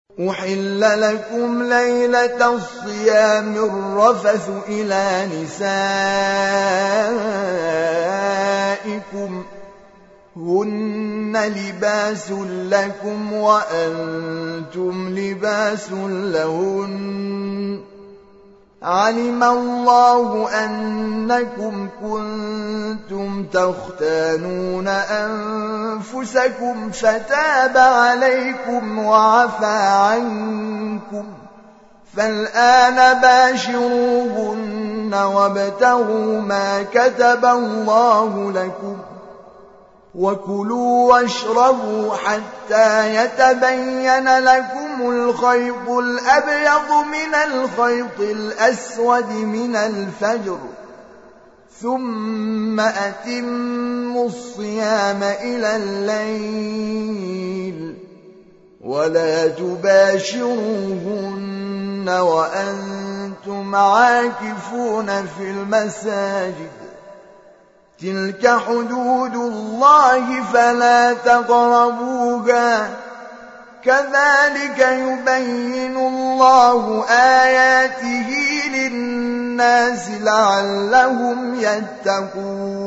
أحل لكم ليلة الصيام الرفث إلى نسائكم هن لباس لكم وأنتم لباس لهن علم الله أنكم كنتم تختانون أنفسكم فتاب عليكم وعفى عنكم فالآن باشروهن وابتغوا ما كتب الله لكم وكلوا واشربوا حتى يتبين لكم الخيط الأبيض من الخيط الأسود من الفجر ثم أتموا الصيام إلى الليل ولا تباشروهن وأنتم عاكفون في المساجد تلك حدود الله فلا تقربوها كذلك يبين الله آياته للناس لعلهم يتقون